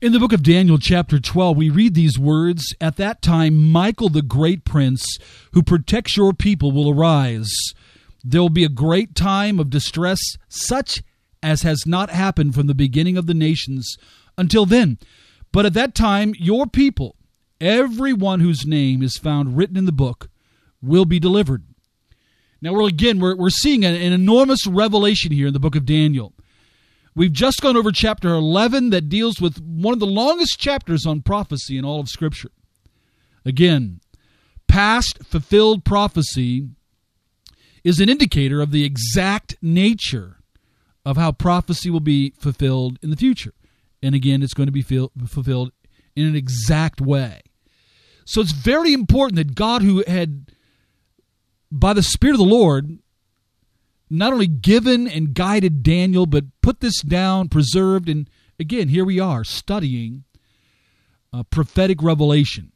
In the book of Daniel, chapter 12, we read these words, "At that time, Michael, the great prince, who protects your people, will arise. There will be a great time of distress, such as has not happened from the beginning of the nations until then. But at that time, your people, everyone whose name is found written in the book, will be delivered." Now, we're seeing an enormous revelation here in the book of Daniel. We've just gone over chapter 11 that deals with one of the longest chapters on prophecy in all of Scripture. Again, past fulfilled prophecy is an indicator of the exact nature of how prophecy will be fulfilled in the future. And again, it's going to be fulfilled in an exact way. So it's very important that God, who had, by the Spirit of the Lord, not only given and guided Daniel, but put this down, preserved, and again, here we are studying prophetic revelation,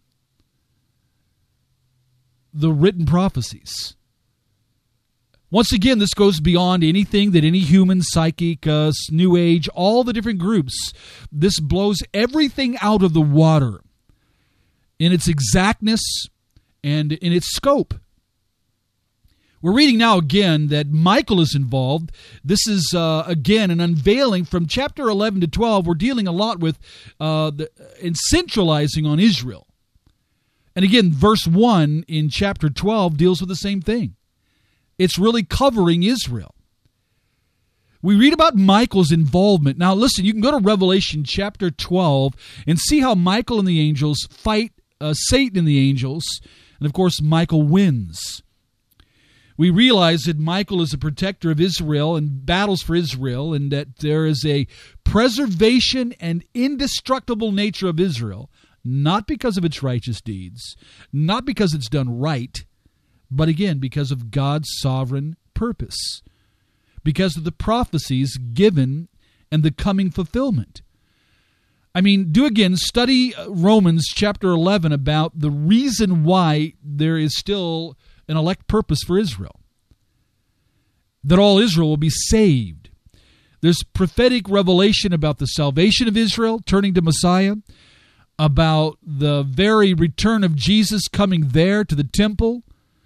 the written prophecies. Once again, this goes beyond anything that any human psychic, New Age, all the different groups. This blows everything out of the water in its exactness and in its scope. We're reading now again that Michael is involved. This is, again, an unveiling from chapter 11 to 12. We're dealing a lot with and centralizing on Israel. And again, verse 1 in chapter 12 deals with the same thing. It's really covering Israel. We read about Michael's involvement. Now listen, you can go to Revelation chapter 12 and see how Michael and the angels fight Satan and the angels. And of course, Michael wins. We realize that Michael is a protector of Israel and battles for Israel, and that there is a preservation and indestructible nature of Israel, not because of its righteous deeds, not because it's done right, but again, because of God's sovereign purpose, because of the prophecies given and the coming fulfillment. I mean, study Romans chapter 11 about the reason why there is still an elect purpose for Israel, that all Israel will be saved. There's prophetic revelation about the salvation of Israel, turning to Messiah, about the very return of Jesus coming there to the temple,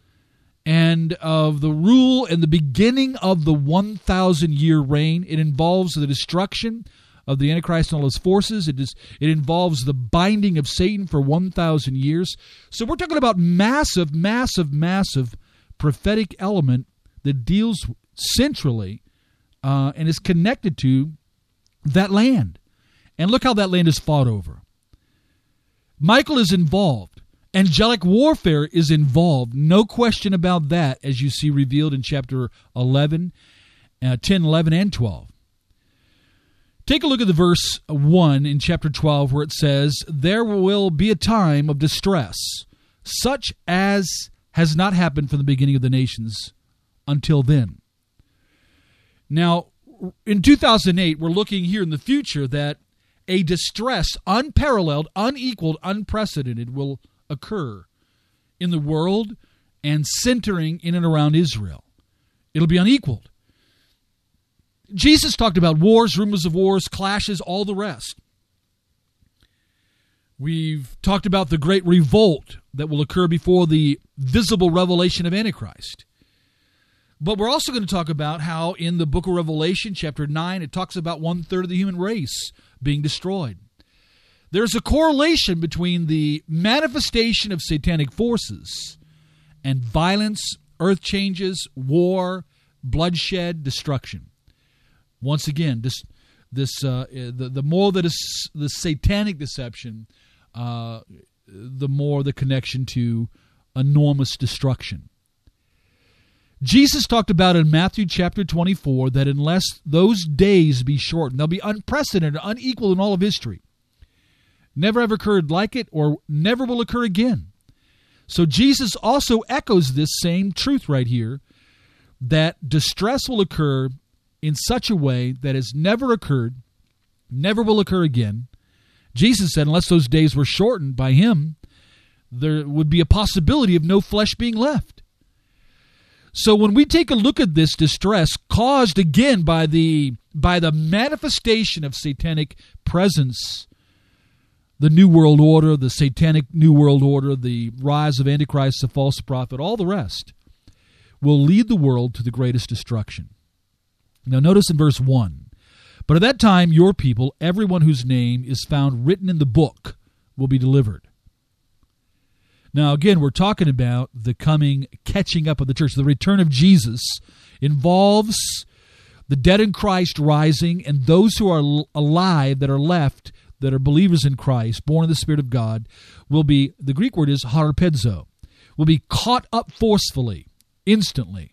and of the rule and the beginning of the 1,000-year reign. It involves the destruction of the Antichrist and all his forces. It involves the binding of Satan for 1,000 years. So we're talking about massive prophetic element that deals centrally and is connected to that land. And look how that land is fought over. Michael is involved. Angelic warfare is involved. No question about that, as you see revealed in chapter 11, 10, 11, and 12. Take a look at the verse 1 in chapter 12 where it says, "There will be a time of distress, such as has not happened from the beginning of the nations until then." Now, in 2008, we're looking here in the future that a distress unparalleled, unequaled, unprecedented will occur in the world and centering in and around Israel. It'll be unequaled. Jesus talked about wars, rumors of wars, clashes, all the rest. We've talked about the great revolt that will occur before the visible revelation of Antichrist. But we're also going to talk about how in the book of Revelation, chapter 9, it talks about 1/3 of the human race being destroyed. There's a correlation between the manifestation of satanic forces and violence, earth changes, war, bloodshed, destruction. Once again, the more that is the satanic deception, the more the connection to enormous destruction. Jesus talked about in Matthew chapter 24 that unless those days be shortened, they'll be unprecedented, unequaled in all of history. Never ever occurred like it, or never will occur again. So Jesus also echoes this same truth right here, that distress will occur in such a way that has never occurred, never will occur again. Jesus said unless those days were shortened by him, there would be a possibility of no flesh being left. So when we take a look at this distress caused again by the manifestation of satanic presence the New World Order, the satanic New World Order, the rise of Antichrist, the false prophet, all the rest, will lead the world to the greatest destruction. Now notice in verse 1, "But at that time your people, everyone whose name is found written in the book, will be delivered." Now again, we're talking about the coming catching up of the church. The return of Jesus involves the dead in Christ rising, and those who are alive that are left, that are believers in Christ, born of the Spirit of God, will be, the Greek word is harpazo, will be caught up forcefully, instantly.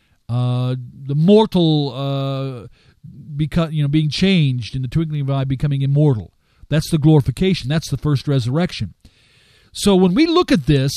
The mortal being changed in the twinkling of an eye, becoming immortal. That's the glorification. That's the first resurrection. So when we look at this,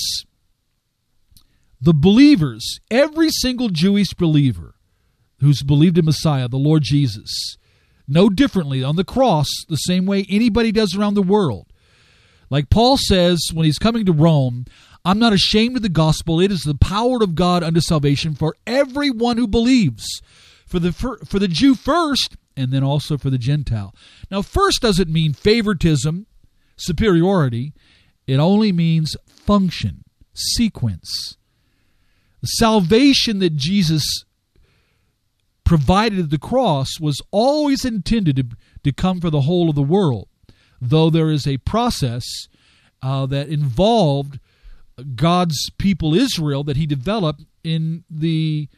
the believers, every single Jewish believer who's believed in Messiah, the Lord Jesus, no differently on the cross, the same way anybody does around the world. Like Paul says when he's coming to Rome, "I'm not ashamed of the gospel. It is the power of God unto salvation for everyone who believes, for the Jew first, and then also for the Gentile." Now, first doesn't mean favoritism, superiority. It only means function, sequence. The salvation that Jesus provided at the cross was always intended to come for the whole of the world, though there is a process that involved God's people Israel that he developed in the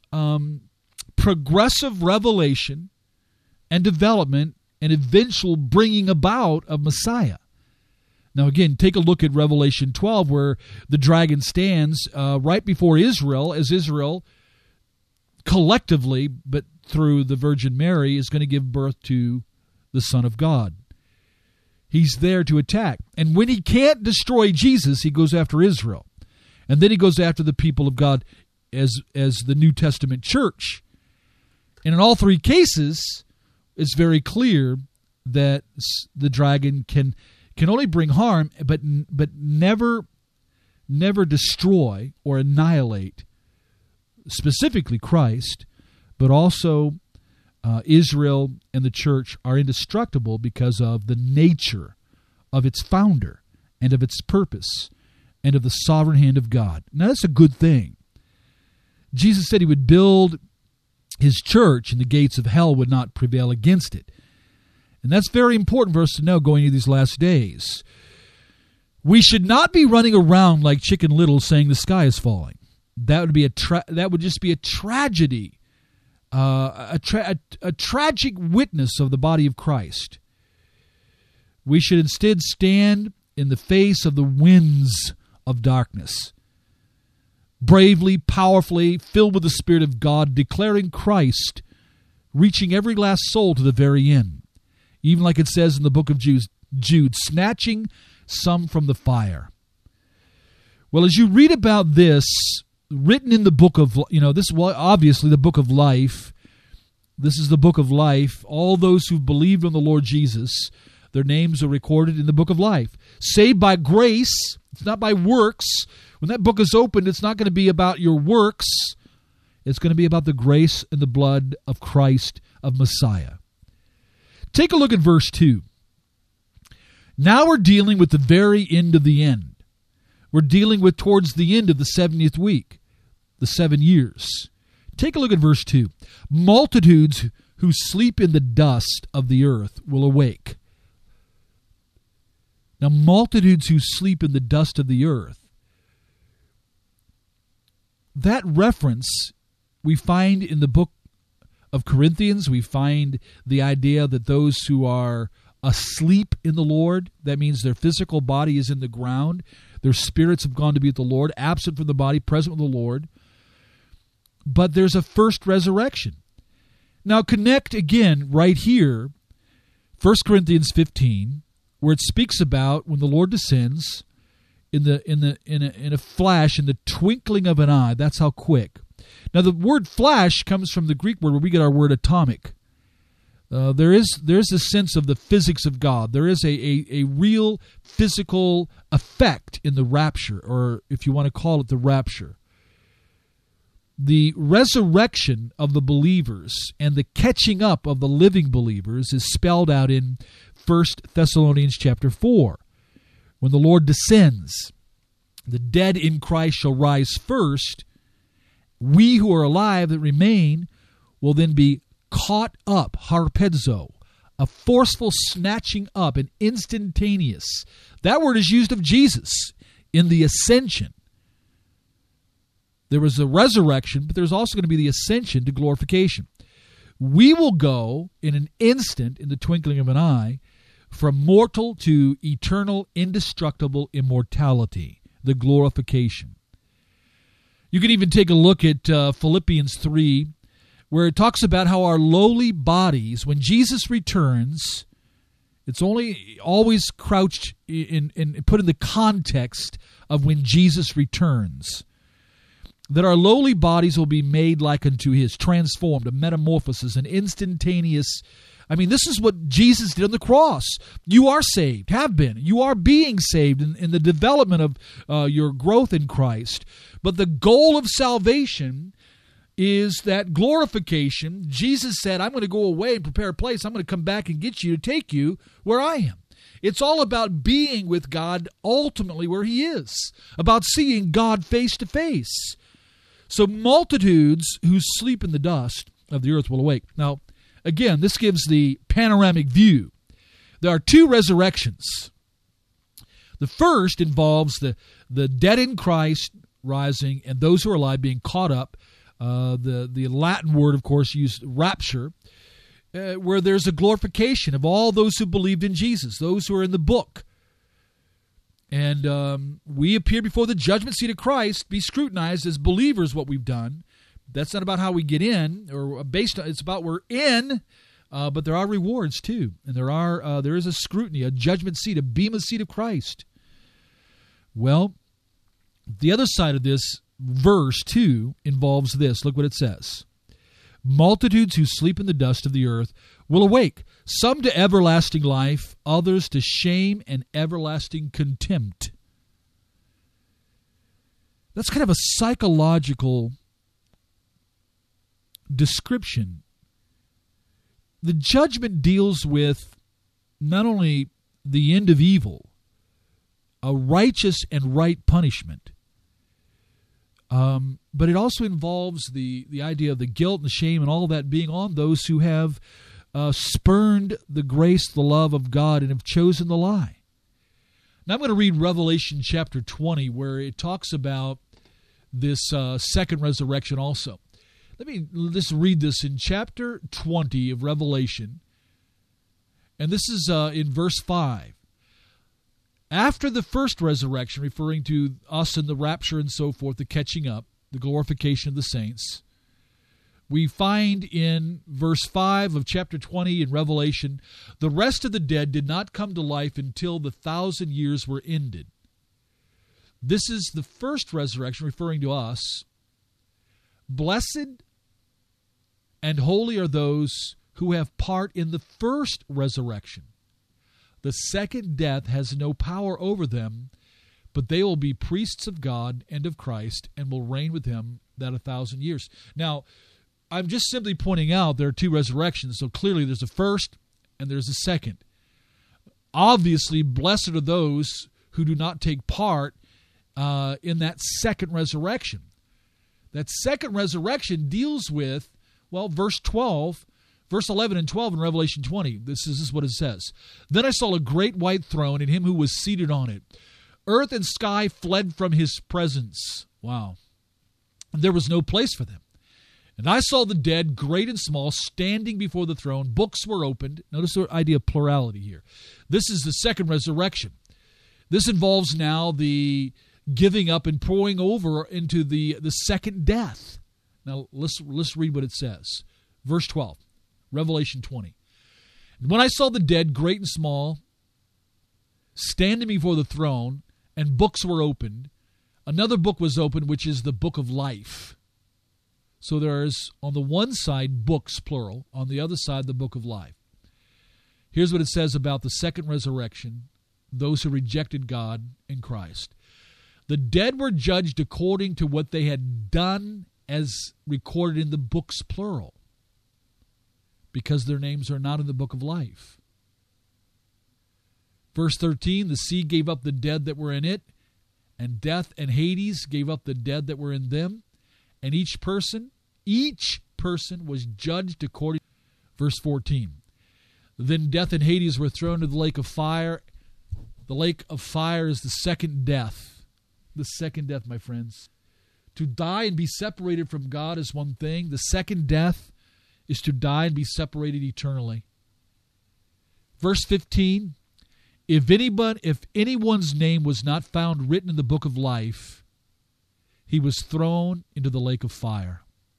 progressive revelation and development and eventual bringing about of Messiah. Now again, take a look at Revelation 12, where the dragon stands right before Israel, as Israel collectively, but through the Virgin Mary, is going to give birth to the Son of God. He's there to attack. And when he can't destroy Jesus, he goes after Israel. And then he goes after the people of God as the New Testament church. And in all three cases, it's very clear that the dragon can only bring harm, but never destroy or annihilate specifically Christ, but also Israel and the church are indestructible because of the nature of its founder and of its purpose and of the sovereign hand of God. Now that's a good thing. Jesus said he would build his church and the gates of hell would not prevail against it. And that's very important for us to know going into these last days. We should not be running around like Chicken Little saying the sky is falling. That would just be a tragedy, a tragic witness of the body of Christ. We should instead stand in the face of the winds of darkness, bravely, powerfully, filled with the Spirit of God, declaring Christ, reaching every last soul to the very end. Even like it says in the book of Jude, snatching some from the fire. Well, as you read about this, written in the book of, this is obviously the book of life. This is the book of life. All those who believed on the Lord Jesus, their names are recorded in the book of life. Saved by grace, it's not by works. When that book is opened, it's not going to be about your works. It's going to be about the grace and the blood of Christ, of Messiah. Take a look at verse 2. Now we're dealing with the very end of the end. We're dealing with towards the end of the 70th week, the 7 years. Take a look at verse 2. Multitudes who sleep in the dust of the earth will awake. Now, multitudes who sleep in the dust of the earth. That reference we find in the book of Corinthians. We find the idea that those who are asleep in the Lord, that means their physical body is in the ground, their spirits have gone to be with the Lord, absent from the body, present with the Lord. But there's a first resurrection. Now connect again right here, 1 Corinthians 15, where it speaks about when the Lord descends in a flash, in the twinkling of an eye. That's how quick. Now the word flash comes from the Greek word where we get our word atomic. There's a sense of the physics of God. There is a real physical effect in the rapture, or if you want to call it the rapture. The resurrection of the believers and the catching up of the living believers is spelled out in 1 Thessalonians chapter 4. when the Lord descends, the dead in Christ shall rise first. We who are alive that remain will then be caught up, harpazo, a forceful snatching up, an instantaneous. That word is used of Jesus in the ascension. There was a resurrection, but there's also going to be the ascension to glorification. We will go in an instant, in the twinkling of an eye, from mortal to eternal, indestructible immortality, the glorification. You can even take a look at Philippians 3, where it talks about how our lowly bodies, when Jesus returns, it's only always crouched and put in the context of when Jesus returns, that our lowly bodies will be made like unto his, transformed, a metamorphosis, an instantaneous. I mean, this is what Jesus did on the cross. You are saved, have been. You are being saved in the development of your growth in Christ. But the goal of salvation is that glorification. Jesus said, I'm going to go away and prepare a place. I'm going to come back and get you to take you where I am. It's all about being with God ultimately where he is, about seeing God face to face. So multitudes who sleep in the dust of the earth will awake. Now, again, this gives the panoramic view. There are two resurrections. The first involves the dead in Christ rising and those who are alive being caught up. The Latin word, of course, used rapture, where there's a glorification of all those who believed in Jesus, those who are in the book. And we appear before the judgment seat of Christ, be scrutinized as believers what we've done. That's not about how we get in, or based on, it's about we're in, but there are rewards too. And there is a scrutiny, a judgment seat, a bema seat of Christ. Well, the other side of this verse 2 involves this. Look what it says. Multitudes who sleep in the dust of the earth will awake, some to everlasting life, others to shame and everlasting contempt. That's kind of a psychological description. The judgment deals with not only the end of evil, a righteous and right punishment, but it also involves the idea of the guilt and the shame and all of that being on those who have spurned the grace, the love of God, and have chosen the lie. Now I'm going to read Revelation chapter 20, where it talks about this second resurrection also. Let me just read this in chapter 20 of Revelation, and this is in verse 5. After the first resurrection, referring to us and the rapture and so forth, the catching up, the glorification of the saints, we find in verse 5 of chapter 20 in Revelation, the rest of the dead did not come to life until the 1,000 years were ended. This is the first resurrection, referring to us. Blessed and holy are those who have part in the first resurrection. The second death has no power over them, but they will be priests of God and of Christ and will reign with him that 1,000 years. Now, I'm just simply pointing out there are two resurrections, so clearly there's a first and there's a second. Obviously, blessed are those who do not take part in that second resurrection. That second resurrection deals with, well, verse 11 and 12 in Revelation 20. This is what it says. Then I saw a great white throne and him who was seated on it. Earth and sky fled from his presence. Wow. And there was no place for them. And I saw the dead, great and small, standing before the throne. Books were opened. Notice the idea of plurality here. This is the second resurrection. This involves now the giving up and pouring over into the second death. Now, let's read what it says. Verse 12. Revelation 20. And when I saw the dead, great and small, standing before the throne, and books were opened, another book was opened, which is the book of life. So there's, on the one side, books, plural. On the other side, the book of life. Here's what it says about the second resurrection, those who rejected God in Christ. The dead were judged according to what they had done as recorded in the books, plural, because their names are not in the book of life. Verse 13, the sea gave up the dead that were in it, and death and Hades gave up the dead that were in them, and each person was judged according. Verse 14, then death and Hades were thrown into the lake of fire. The lake of fire is the second death. The second death, my friends. To die and be separated from God is one thing. The second death is to die and be separated eternally. Verse 15, if anyone's name was not found written in the book of life, he was thrown into the lake of fire.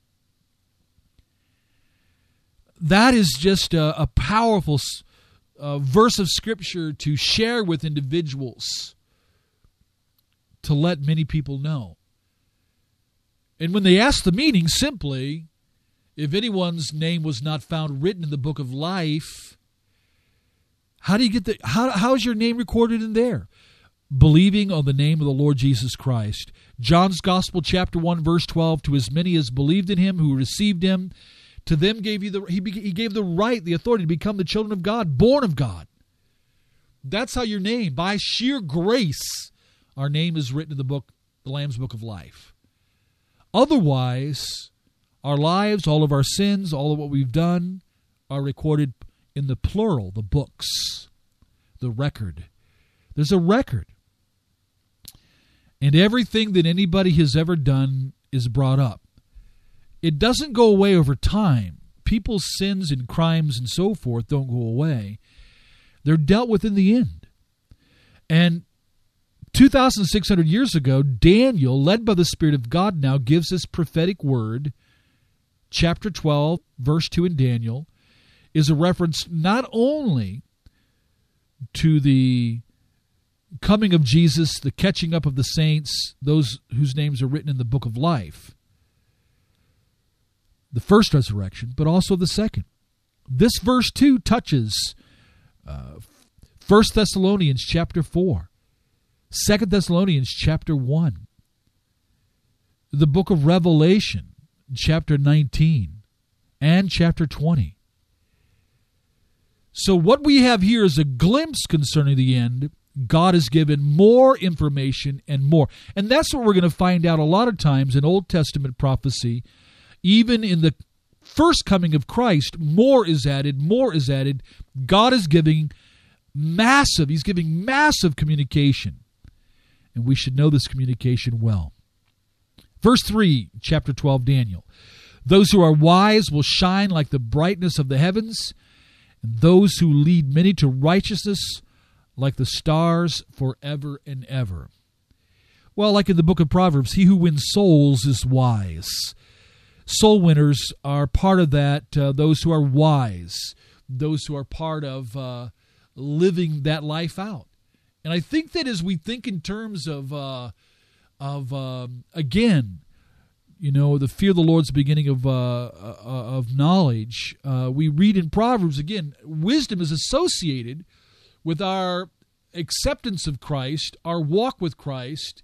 That is just a powerful verse of Scripture to share with individuals, to let many people know. And when they ask the meaning, simply, if anyone's name was not found written in the book of life, how do you get how is your name recorded in there? Believing on the name of the Lord Jesus Christ. John's Gospel, chapter 1, verse 12, to as many as believed in him, who received him, to them he gave the right, the authority to become the children of God, born of God. That's how your name, by sheer grace, our name is written in the Lamb's Book of Life. Otherwise, our lives, all of our sins, all of what we've done, are recorded in the plural, the books, the record. There's a record. And everything that anybody has ever done is brought up. It doesn't go away over time. People's sins and crimes and so forth don't go away. They're dealt with in the end. And 2,600 years ago, Daniel, led by the Spirit of God now, gives this prophetic word. Chapter 12, verse 2 in Daniel, is a reference not only to the coming of Jesus, the catching up of the saints, those whose names are written in the book of life, the first resurrection, but also the second. This verse 2 touches 1 Thessalonians chapter 4, 2 Thessalonians chapter 1, the book of Revelation, chapter 19, and chapter 20. So what we have here is a glimpse concerning the end. God has given more information and more. And that's what we're going to find out a lot of times in Old Testament prophecy. Even in the first coming of Christ, more is added, more is added. God is giving he's giving massive communication. And we should know this communication well. Verse 3, chapter 12, Daniel. Those who are wise will shine like the brightness of the heavens, and those who lead many to righteousness like the stars forever and ever. Well, like in the book of Proverbs, he who wins souls is wise. Soul winners are part of that, those who are wise, those who are part of living that life out. And I think that as we think in terms of again, the fear of the Lord's the beginning of knowledge. We read in Proverbs, again, wisdom is associated with our acceptance of Christ, our walk with Christ,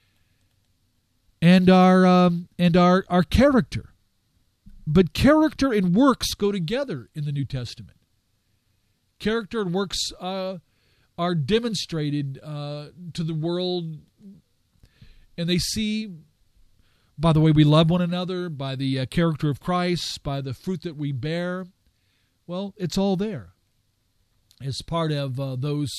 and our character. But character and works go together in the New Testament. Character and works are demonstrated to the world, and they see by the way we love one another, by the character of Christ, by the fruit that we bear. Well, it's all there. It's part of those,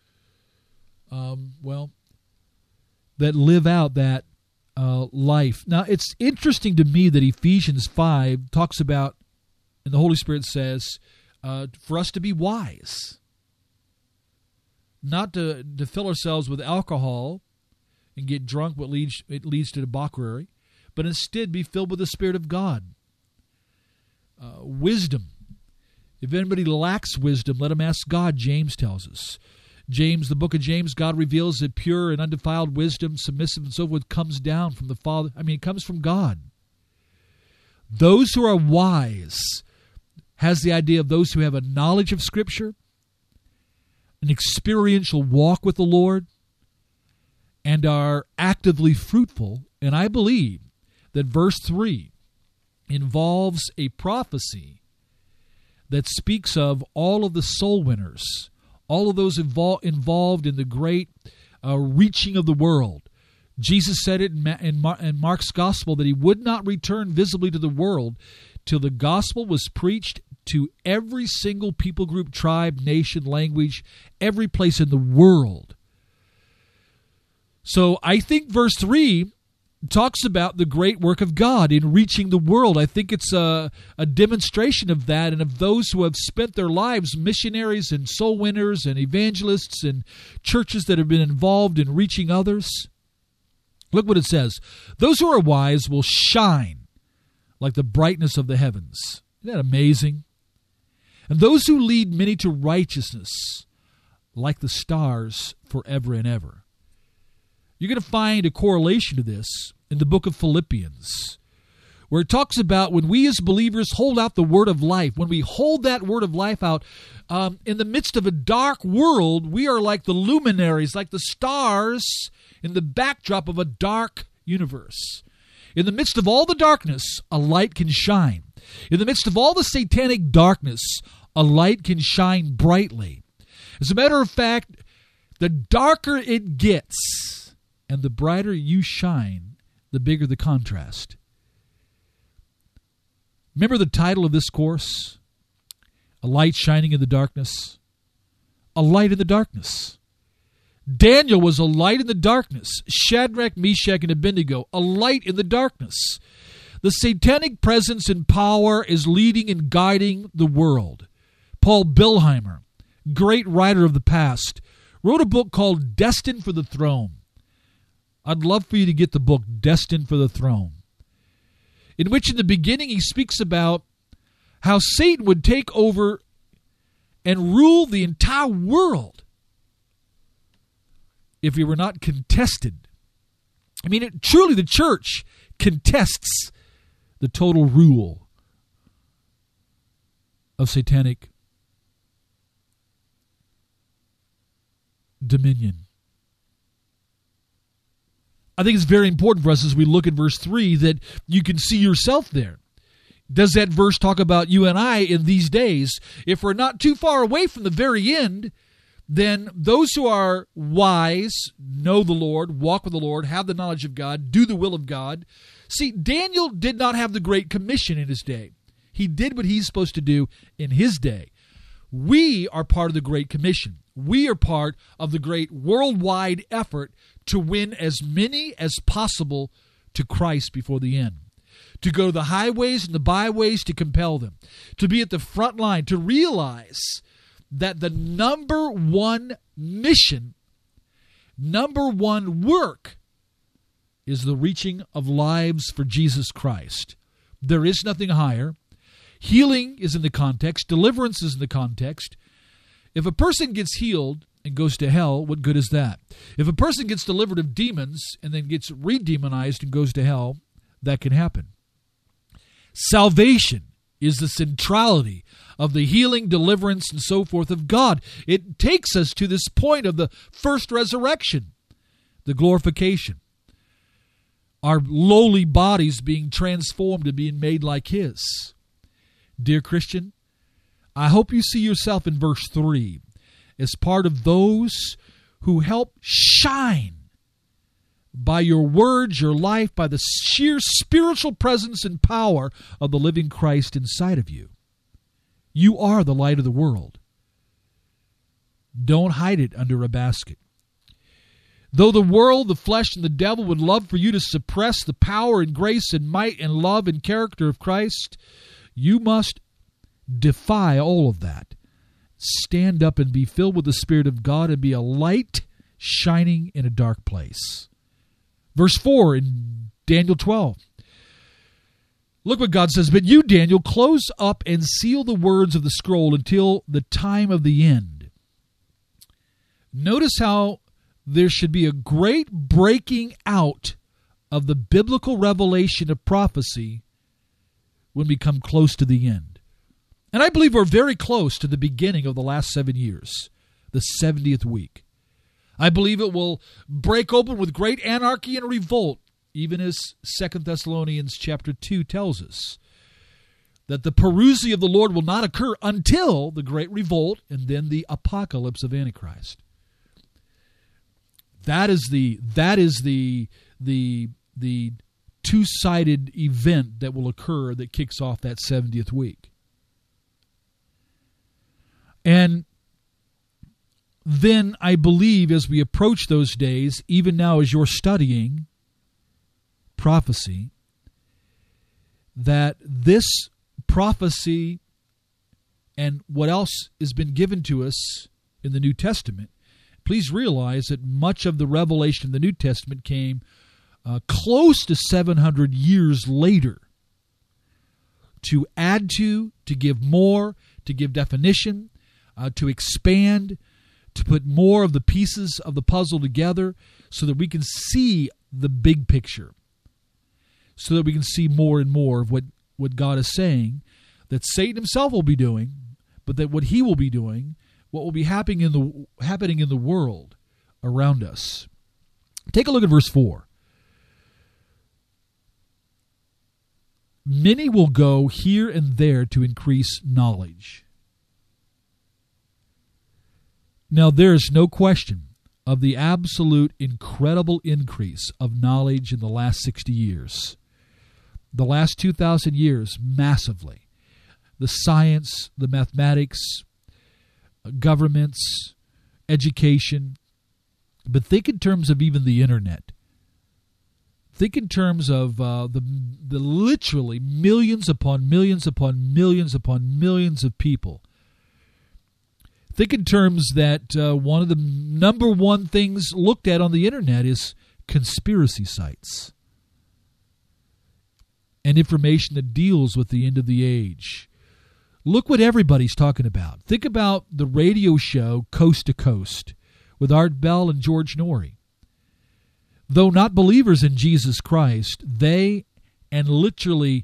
that live out that life. Now, it's interesting to me that Ephesians 5 talks about, and the Holy Spirit says, for us to be wise. Not to fill ourselves with alcohol and get drunk, it leads to debauchery, but instead be filled with the Spirit of God. Wisdom. If anybody lacks wisdom, let him ask God, James tells us. The book of James, God reveals that pure and undefiled wisdom, submissive and so forth, comes down from the Father. It comes from God. Those who are wise has the idea of those who have a knowledge of Scripture, an experiential walk with the Lord, and are actively fruitful. And I believe that verse 3 involves a prophecy that speaks of all of the soul winners, all of those involved in the great reaching of the world. Jesus said it in Mark's gospel that he would not return visibly to the world till the gospel was preached to every single people group, tribe, nation, language, every place in the world. So I think verse 3 talks about the great work of God in reaching the world. I think it's a demonstration of that and of those who have spent their lives, missionaries and soul winners and evangelists and churches that have been involved in reaching others. Look what it says. Those who are wise will shine like the brightness of the heavens. Isn't that amazing? And those who lead many to righteousness like the stars forever and ever. You're going to find a correlation to this in the book of Philippians, where it talks about when we as believers hold out the word of life, when we hold that word of life out in the midst of a dark world, we are like the luminaries, like the stars in the backdrop of a dark universe. In the midst of all the darkness, a light can shine. In the midst of all the satanic darkness, a light can shine brightly. As a matter of fact, the darker it gets and the brighter you shine, the bigger the contrast. Remember the title of this course? A light shining in the darkness. A light in the darkness. Daniel was a light in the darkness. Shadrach, Meshach, and Abednego, a light in the darkness. The satanic presence and power is leading and guiding the world. Paul Bilheimer, great writer of the past, wrote a book called Destined for the Throne. I'd love for you to get the book, Destined for the Throne, in which in the beginning he speaks about how Satan would take over and rule the entire world if he were not contested. I mean, truly the church contests the total rule of satanic dominion. I think it's very important for us as we look at verse 3 that you can see yourself there. Does that verse talk about you and I in these days? If we're not too far away from the very end, then those who are wise, know the Lord, walk with the Lord, have the knowledge of God, do the will of God. See, Daniel did not have the Great Commission in his day. He did what he's supposed to do in his day. We are part of the Great Commission. We are part of the great worldwide effort to win as many as possible to Christ before the end. To go to the highways and the byways to compel them. To be at the front line, to realize that the number one mission, number one work is the reaching of lives for Jesus Christ. There is nothing higher. Healing is in the context. Deliverance is in the context. If a person gets healed and goes to hell, what good is that? If a person gets delivered of demons and then gets re-demonized and goes to hell, that can happen. Salvation is the centrality of the healing, deliverance, and so forth of God. It takes us to this point of the first resurrection, the glorification. Our lowly bodies being transformed and being made like His. Dear Christian, I hope you see yourself in verse 3 as part of those who help shine by your words, your life, by the sheer spiritual presence and power of the living Christ inside of you. You are the light of the world. Don't hide it under a basket. Though the world, the flesh, and the devil would love for you to suppress the power and grace and might and love and character of Christ, you must defy all of that. Stand up and be filled with the Spirit of God and be a light shining in a dark place. Verse 4 in Daniel 12. Look what God says. But you, Daniel, close up and seal the words of the scroll until the time of the end. Notice how there should be a great breaking out of the biblical revelation of prophecy when we come close to the end. And I believe we're very close to the beginning of the last 7 years, the 70th week. I believe it will break open with great anarchy and revolt, even as 2 Thessalonians chapter 2 tells us. that the parousia of the Lord will not occur until the great revolt and then the apocalypse of Antichrist. That is the two-sided event that will occur that kicks off that 70th week. And then I believe as we approach those days, even now as you're studying prophecy, that this prophecy and what else has been given to us in the New Testament, please realize that much of the revelation of the New Testament came close to 700 years later to add to give more, to give definition, to expand, to put more of the pieces of the puzzle together so that we can see the big picture, so that we can see more and more of what God is saying, that Satan himself will be doing, but that what he will be doing, what will be happening in the world around us. Take a look at verse 4. Many will go here and there to increase knowledge. Now, there is no question of the absolute incredible increase of knowledge in the last 60 years. The last 2,000 years, massively. The science, the mathematics, governments, education. But think in terms of even the internet. Think in terms of the literally millions upon millions upon millions upon millions of people. Think in terms that one of the number one things looked at on the internet is conspiracy sites and information that deals with the end of the age. Look what everybody's talking about. Think about the radio show Coast to Coast with Art Bell and George Norrie. Though not believers in Jesus Christ, they and literally,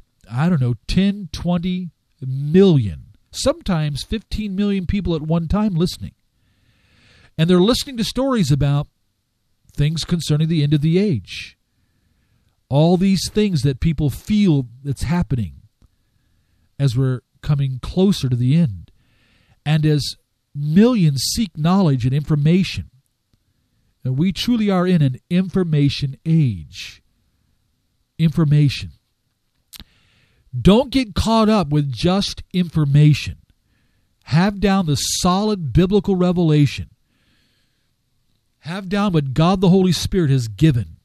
10, 20 million, sometimes 15 million people at one time listening. And they're listening to stories about things concerning the end of the age. All these things that people feel that's happening as we're coming closer to the end. And as millions seek knowledge and information, and we truly are in an information age. Information. Don't get caught up with just information. Have down the solid biblical revelation. Have down what God the Holy Spirit has given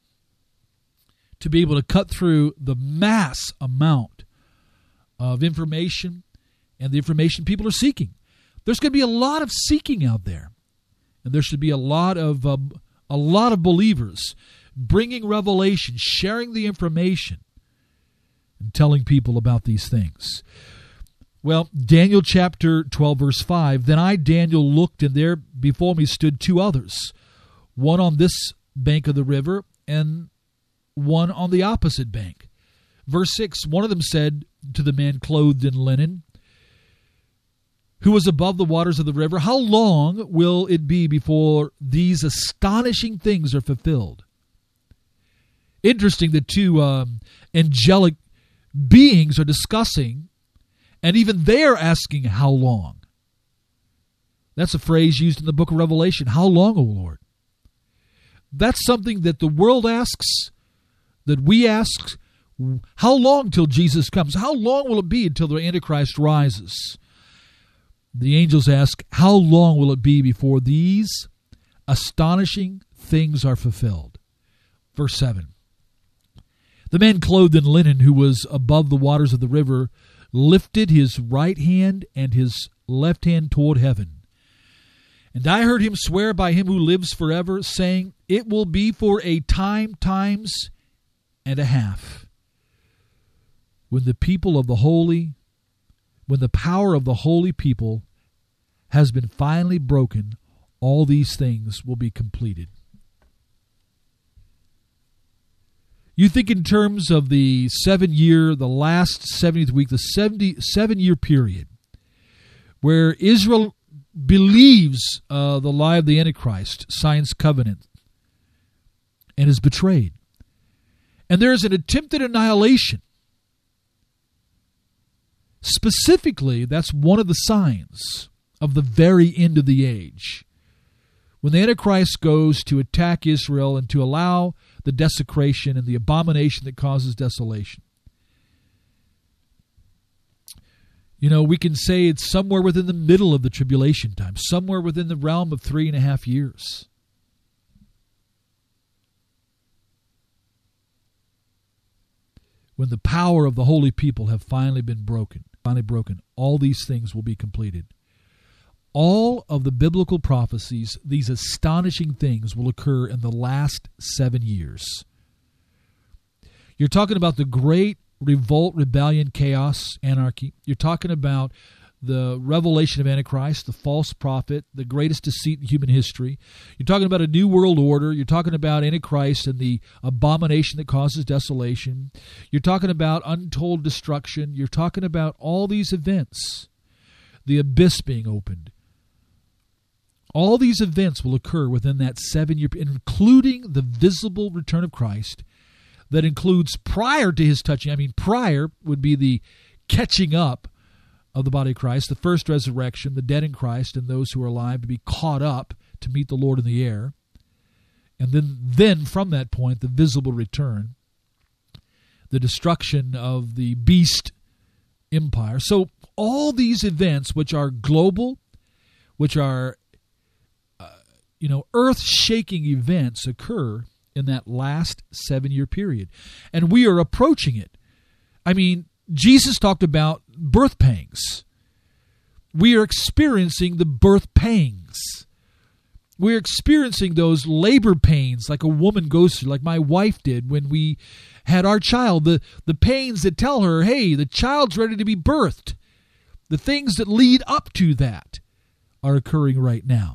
to be able to cut through the mass amount of information and the information people are seeking. There's going to be a lot of seeking out there. And there should be a lot of believers bringing revelation, sharing the information, and telling people about these things. Well, Daniel chapter 12, verse 5, Then I, Daniel, looked, and there before me stood two others, one on this bank of the river, and one on the opposite bank. Verse 6, one of them said to the man clothed in linen, who was above the waters of the river, How long will it be before these astonishing things are fulfilled? Interesting that two angelic beings are discussing, and even they're asking, how long? That's a phrase used in the book of Revelation. How long, O Lord? That's something that the world asks, that we ask. How long till Jesus comes? How long will it be until the Antichrist rises? The angels ask, how long will it be before these astonishing things are fulfilled? Verse 7. The man clothed in linen who was above the waters of the river lifted his right hand and his left hand toward heaven. And I heard him swear by him who lives forever, saying, It will be for a time, times, and a half, when the power of the holy people has been finally broken, all these things will be completed. You think in terms of the last 70th week, the 77-year period, where Israel believes the lie of the Antichrist, signs covenant, and is betrayed. And there is an attempted annihilation. Specifically, that's one of the signs of the very end of the age. When the Antichrist goes to attack Israel and to allow the desecration and the abomination that causes desolation. We can say it's somewhere within the middle of the tribulation time, somewhere within the realm of 3.5 years. When the power of the holy people have finally broken, all these things will be completed. All of the biblical prophecies, these astonishing things will occur in the last 7 years. You're talking about the great revolt, rebellion, chaos, anarchy. You're talking about the revelation of Antichrist, the false prophet, the greatest deceit in human history. You're talking about a new world order. You're talking about Antichrist and the abomination that causes desolation. You're talking about untold destruction. You're talking about all these events. The abyss being opened. All these events will occur within that 7 year period, including the visible return of Christ. That includes prior to his touching. Prior would be the catching up of the body of Christ, the first resurrection, the dead in Christ, and those who are alive to be caught up to meet the Lord in the air. And then from that point, the visible return, the destruction of the beast empire. So all these events, which are global, which are earth-shaking events, occur in that last 7 year period. And we are approaching it. Jesus talked about birth pangs. We are experiencing the birth pangs. We're experiencing those labor pains like a woman goes through, like my wife did when we had our child. The pains that tell her, hey, the child's ready to be birthed. The things that lead up to that are occurring right now.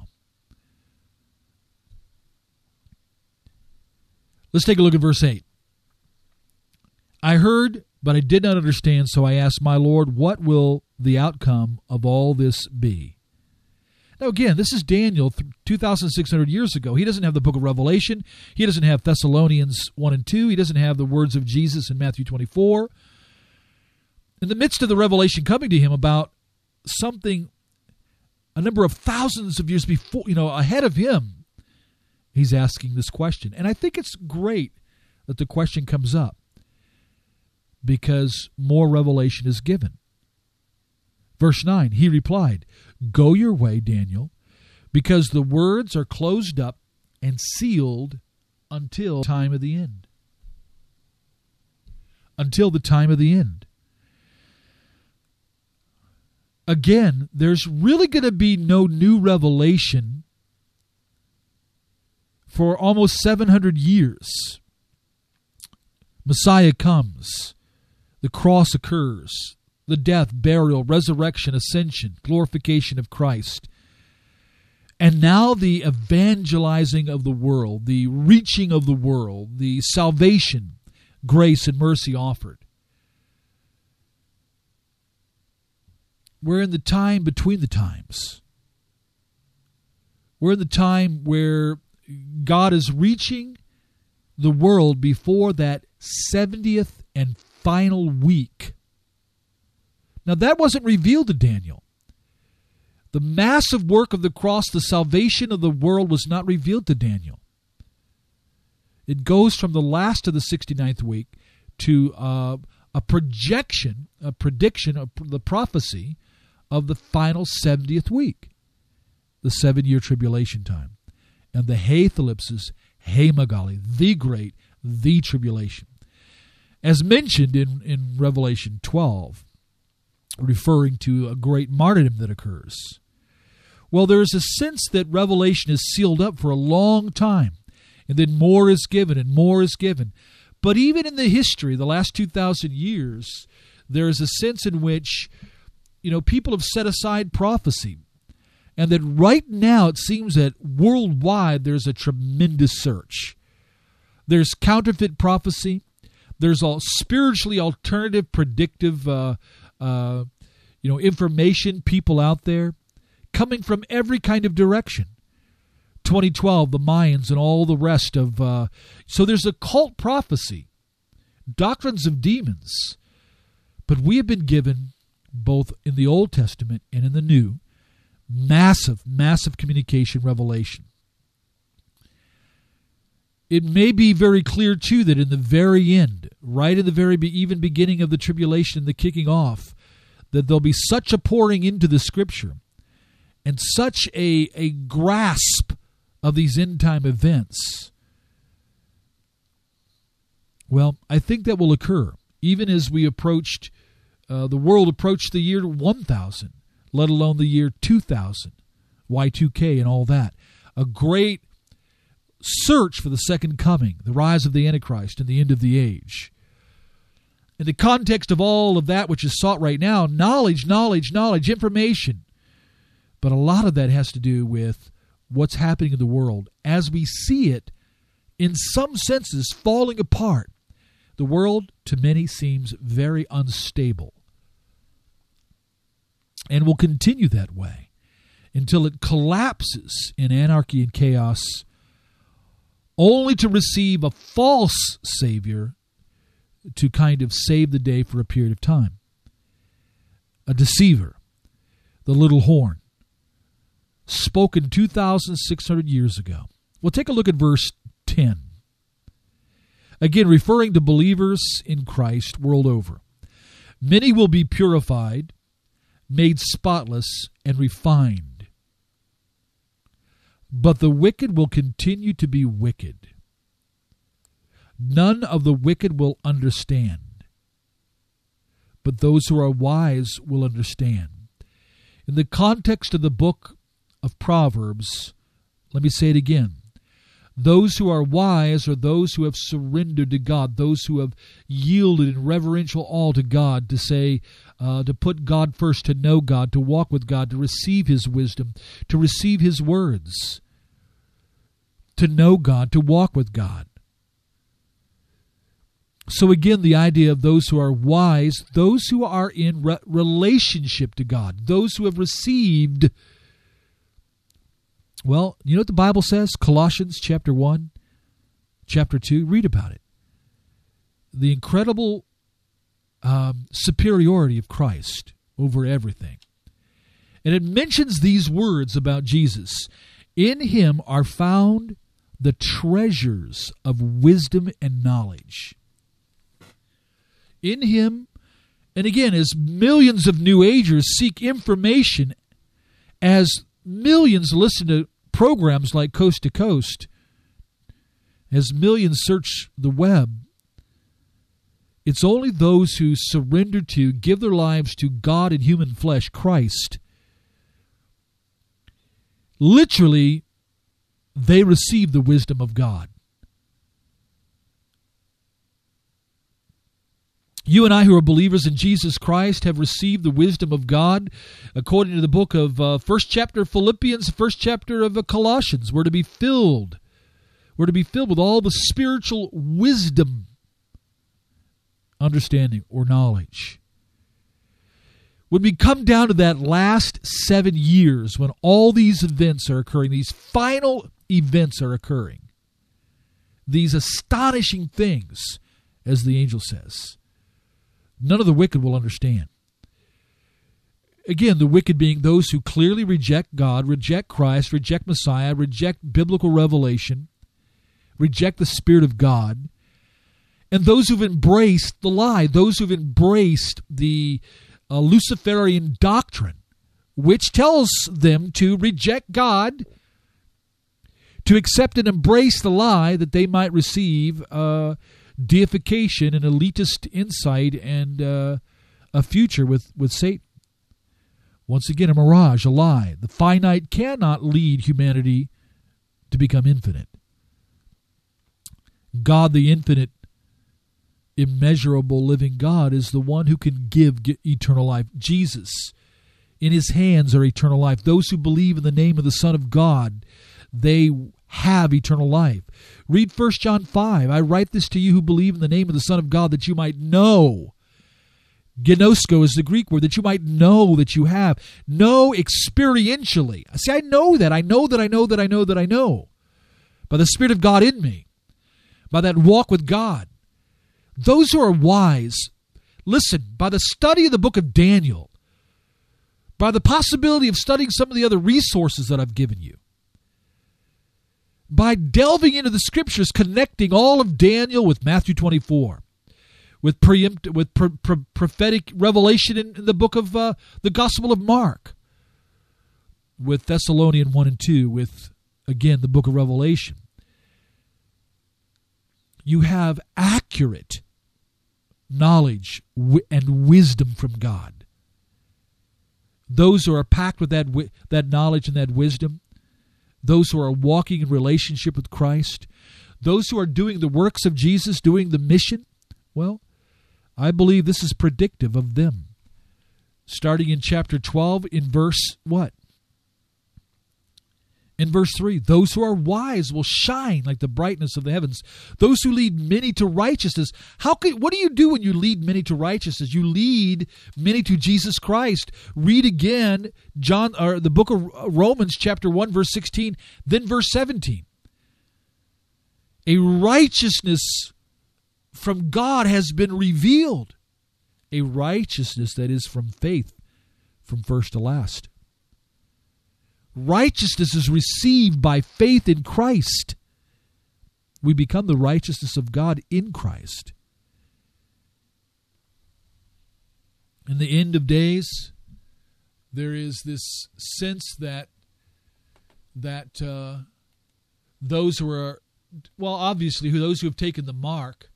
Let's take a look at verse 8. I heard, but I did not understand, so I asked my Lord, what will the outcome of all this be? Now again, this is Daniel 2,600 years ago. He doesn't have the book of Revelation. He doesn't have Thessalonians 1 and 2. He doesn't have the words of Jesus in Matthew 24. In the midst of the revelation coming to him about something a number of thousands of years before, ahead of him, he's asking this question. And I think it's great that the question comes up because more revelation is given. Verse 9, he replied, go your way, Daniel, because the words are closed up and sealed until the time of the end. Until the time of the end. Again, there's really going to be no new revelation for almost 700 years. Messiah comes. The cross occurs. The death, burial, resurrection, ascension, glorification of Christ. And now the evangelizing of the world, the reaching of the world, the salvation, grace, and mercy offered. We're in the time between the times. We're in the time where God is reaching the world before that 70th and final week. Now that wasn't revealed to Daniel. The massive work of the cross, the salvation of the world, was not revealed to Daniel. It goes from the last of the 69th week to a projection, a prediction of the prophecy of the final 70th week, the 7-year tribulation time. And the Hey-thalipsis, Hey-magali, the great, the tribulation. As mentioned in Revelation 12, referring to a great martyrdom that occurs. Well, there is a sense that Revelation is sealed up for a long time, and then more is given and more is given. But even in the history, the last 2,000 years, there is a sense in which, people have set aside prophecy. And that right now it seems that worldwide there's a tremendous search. There's counterfeit prophecy. There's all spiritually alternative, predictive, information people out there coming from every kind of direction. 2012, the Mayans and all the rest of... so there's occult prophecy, doctrines of demons. But we have been given both in the Old Testament and in the New. Massive, massive communication revelation. It may be very clear, too, that in the very end, right in the very even beginning of the tribulation, the kicking off, that there'll be such a pouring into the Scripture and such a grasp of these end-time events. Well, I think that will occur, even as we approached, the world approached the year 1000, let alone the year 2000, Y2K and all that. A great search for the second coming, the rise of the Antichrist and the end of the age. In the context of all of that which is sought right now, knowledge, information. But a lot of that has to do with what's happening in the world as we see it, in some senses, falling apart. The world, to many, seems very unstable and will continue that way until it collapses in anarchy and chaos, only to receive a false Savior to kind of save the day for a period of time. A deceiver, the little horn, spoken 2,600 years ago. Well, take a look at verse 10. Again, referring to believers in Christ world over. Many will be purified, made spotless, and refined. But the wicked will continue to be wicked. None of the wicked will understand, but those who are wise will understand. In the context of the book of Proverbs, let me say it again. Those who are wise are those who have surrendered to God, those who have yielded in reverential awe to God, to say, to put God first, to know God, to walk with God, to receive His wisdom, to receive His words, to know God, to walk with God. So again, the idea of those who are wise, those who are in relationship to God, those who have received. Well, you know what the Bible says? Colossians chapter 1, chapter 2, read about it. The incredible superiority of Christ over everything. And it mentions these words about Jesus. In Him are found the treasures of wisdom and knowledge. In Him, and again, as millions of New Agers seek information, as millions listen to programs like Coast to Coast, as millions search the web, it's only those who surrender to, give their lives to God in human flesh, Christ. Literally, they receive the wisdom of God. You and I who are believers in Jesus Christ have received the wisdom of God according to the book of first chapter of Philippians, first chapter of Colossians. We're to be filled. We're to be filled with all the spiritual wisdom, understanding, or knowledge. When we come down to that last 7 years, when all these events are occurring, these final events are occurring, these astonishing things, as the angel says, none of the wicked will understand. Again, the wicked being those who clearly reject God, reject Christ, reject Messiah, reject biblical revelation, reject the Spirit of God, and those who've embraced the lie, those who've embraced the Luciferian doctrine, which tells them to reject God, to accept and embrace the lie that they might receive deification and elitist insight and a future with Satan. Once again, a mirage, a lie. The finite cannot lead humanity to become infinite. God, the infinite, immeasurable, living God, is the one who can give eternal life. Jesus, in His hands are eternal life. Those who believe in the name of the Son of God, they have eternal life. Read 1 John 5. I write this to you who believe in the name of the Son of God, that you might know. Gnosko is the Greek word, that you might know that you have. Know experientially. See, I know that. I know that I know that I know that I know. By the Spirit of God in me. By that walk with God. Those who are wise, listen, by the study of the book of Daniel, by the possibility of studying some of the other resources that I've given you, by delving into the Scriptures, connecting all of Daniel with Matthew 24, with prophetic revelation in the book of the Gospel of Mark, with Thessalonians 1 and 2, with, again, the book of Revelation. You have accurate knowledge and wisdom from God. Those who are packed with that knowledge and that wisdom, those who are walking in relationship with Christ, those who are doing the works of Jesus, doing the mission, well, I believe this is predictive of them. Starting in chapter 12, in verse what? In verse 3, those who are wise will shine like the brightness of the heavens. Those who lead many to righteousness. What do you do when you lead many to righteousness? You lead many to Jesus Christ. Read again the book of Romans, chapter 1, verse 16, then verse 17. A righteousness from God has been revealed. A righteousness that is from faith, from first to last. Righteousness is received by faith in Christ. We become the righteousness of God in Christ. In the end of days, there is this sense that those who are, well, obviously, those who have taken the mark,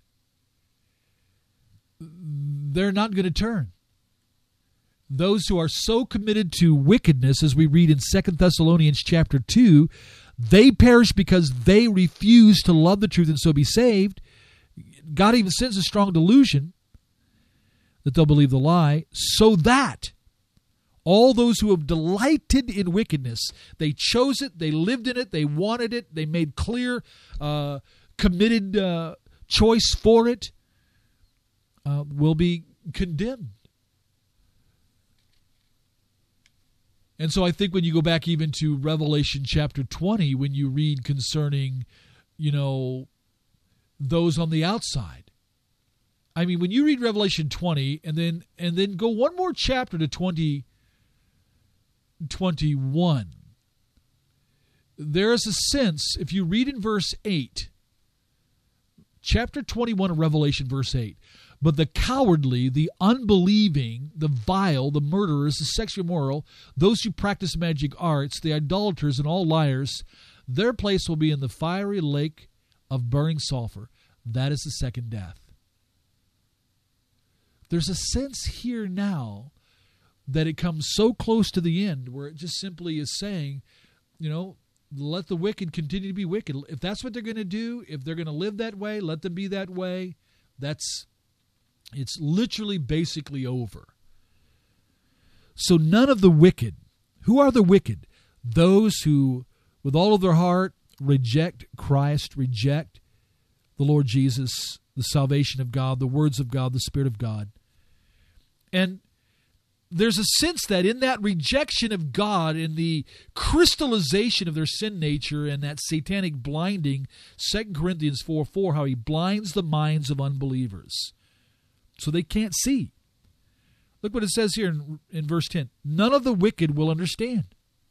they're not going to turn. Those who are so committed to wickedness, as we read in 2 Thessalonians chapter 2, they perish because they refuse to love the truth and so be saved. God even sends a strong delusion that they'll believe the lie, so that all those who have delighted in wickedness, they chose it, they lived in it, they wanted it, they made clear, committed choice for it, will be condemned. And so I think when you go back even to Revelation chapter 20, when you read concerning, those on the outside. I mean, when you read Revelation 20 and then go one more chapter to 21, there is a sense, if you read in verse 8, chapter 21 of Revelation, verse 8, but the cowardly, the unbelieving, the vile, the murderers, the sexually immoral, those who practice magic arts, the idolaters, and all liars, their place will be in the fiery lake of burning sulfur. That is the second death. There's a sense here now that it comes so close to the end where it just simply is saying, let the wicked continue to be wicked. If that's what they're going to do, if they're going to live that way, let them be that way. It's literally basically over. So none of the wicked. Who are the wicked? Those who, with all of their heart, reject Christ, reject the Lord Jesus, the salvation of God, the words of God, the Spirit of God. And there's a sense that in that rejection of God, in the crystallization of their sin nature and that satanic blinding, 2 Corinthians 4:4, how he blinds the minds of unbelievers so they can't see. Look what it says here in verse 10. None of the wicked will understand,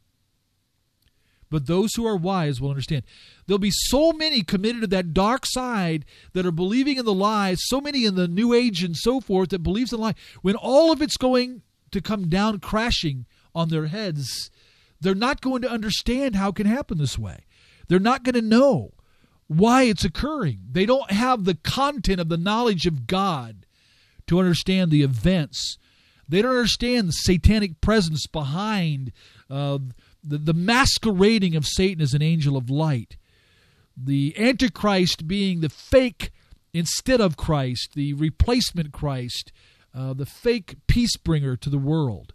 but those who are wise will understand. There'll be so many committed to that dark side that are believing in the lies, so many in the New Age and so forth that believes in the lie. When all of it's going to come down crashing on their heads, they're not going to understand how it can happen this way. They're not going to know why it's occurring. They don't have the content of the knowledge of God to understand the events. They don't understand the satanic presence behind the masquerading of Satan as an angel of light. The Antichrist being the fake instead of Christ, the replacement Christ, the fake peace bringer to the world.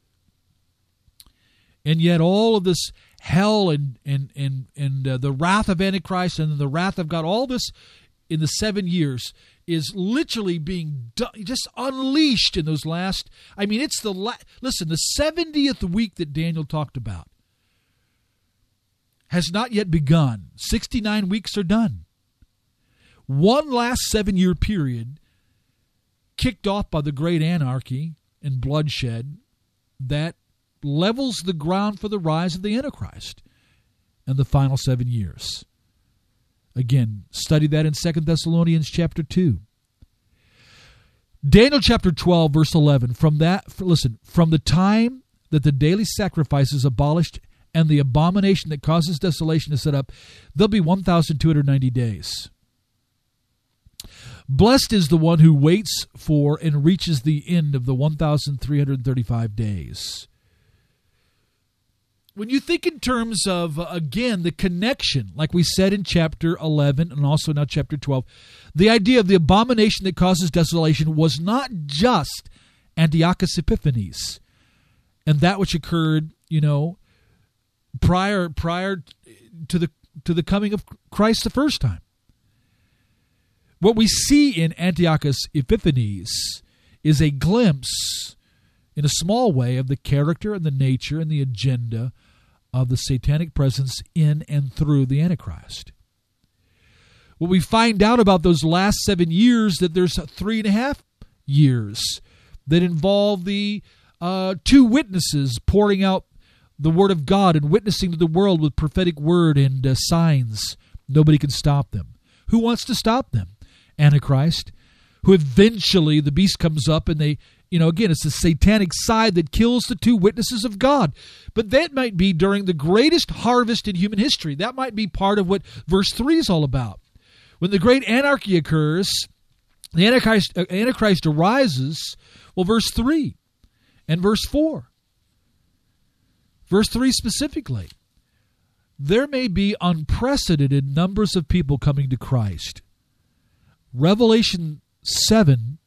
And yet all of this hell and the wrath of Antichrist and the wrath of God, all this in the 7 years is literally being just unleashed in those last. I mean, it's listen, the 70th week that Daniel talked about has not yet begun. 69 weeks are done. One last 7-year period kicked off by the great anarchy and bloodshed that levels the ground for the rise of the Antichrist and the final 7 years. Again, study that in 2 Thessalonians chapter 2. Daniel chapter 12, verse 11. From the time that the daily sacrifice is abolished and the abomination that causes desolation is set up, there'll be 1,290 days. Blessed is the one who waits for and reaches the end of the 1,335 days. When you think in terms of, again, the connection, like we said in chapter 11 and also now chapter 12, the idea of the abomination that causes desolation was not just Antiochus Epiphanes and that which occurred, prior to the coming of Christ the first time. What we see in Antiochus Epiphanes is a glimpse, in a small way, of the character and the nature and the agenda of the satanic presence in and through the Antichrist. What we find out about those last 7 years, that there's 3.5 years that involve the two witnesses pouring out the Word of God and witnessing to the world with prophetic word and signs. Nobody can stop them. Who wants to stop them? Antichrist, who eventually the beast comes up and they, again, it's the satanic side that kills the two witnesses of God. But that might be during the greatest harvest in human history. That might be part of what verse 3 is all about. When the great anarchy occurs, the Antichrist arises, verse 3 and verse 4. Verse 3 specifically, there may be unprecedented numbers of people coming to Christ. Revelation 7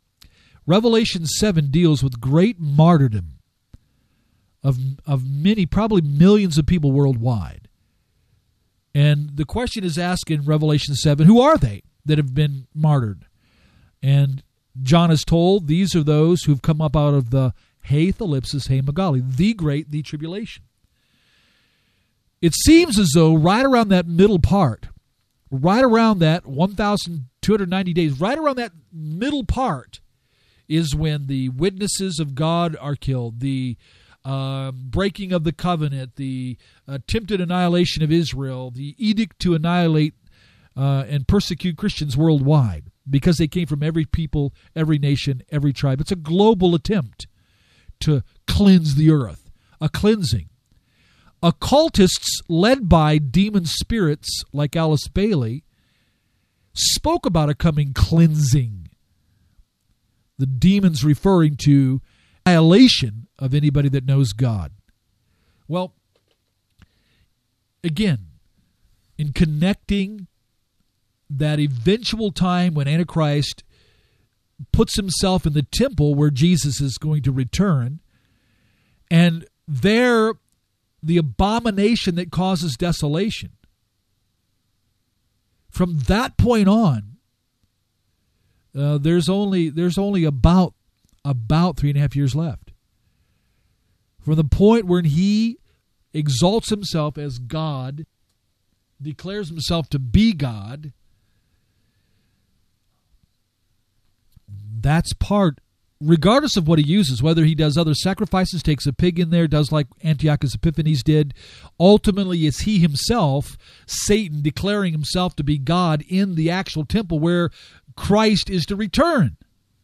deals with great martyrdom of many, probably millions of people worldwide. And the question is asked in Revelation 7, who are they that have been martyred? And John is told, these are those who've come up out of the Hey Thalipsis, Hey Magali, the great, the tribulation. It seems as though right around that middle part, right around that 1,290 days, right around that middle part is when the witnesses of God are killed, the breaking of the covenant, the attempted annihilation of Israel, the edict to annihilate and persecute Christians worldwide because they came from every people, every nation, every tribe. It's a global attempt to cleanse the earth, a cleansing. Occultists led by demon spirits like Alice Bailey spoke about a coming cleansing. The demons referring to annihilation of anybody that knows God. Well, again, in connecting that eventual time when Antichrist puts himself in the temple where Jesus is going to return, and there the abomination that causes desolation. From that point on, there's only about 3.5 years left. From the point when he exalts himself as God, declares himself to be God, that's part, regardless of what he uses, whether he does other sacrifices, takes a pig in there, does like Antiochus Epiphanes did, ultimately it's he himself, Satan, declaring himself to be God in the actual temple where Christ is to return.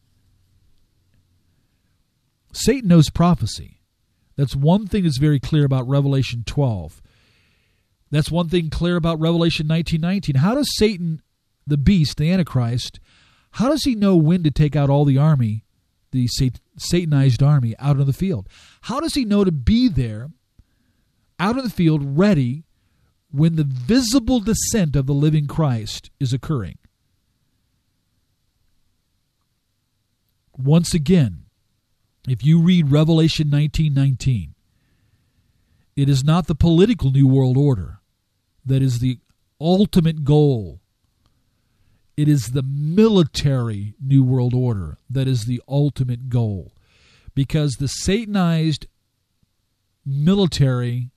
Satan knows prophecy. That's one thing that's very clear about Revelation 12. That's one thing clear about Revelation 19:19. How does Satan, the beast, the Antichrist, how does he know when to take out all the army, the Satanized army, out on the field? How does he know to be there, out on the field, ready when the visible descent of the living Christ is occurring? Once again, if you read Revelation 19:19, it is not the political New World Order that is the ultimate goal. It is the military New World Order that is the ultimate goal. Because the Satanized military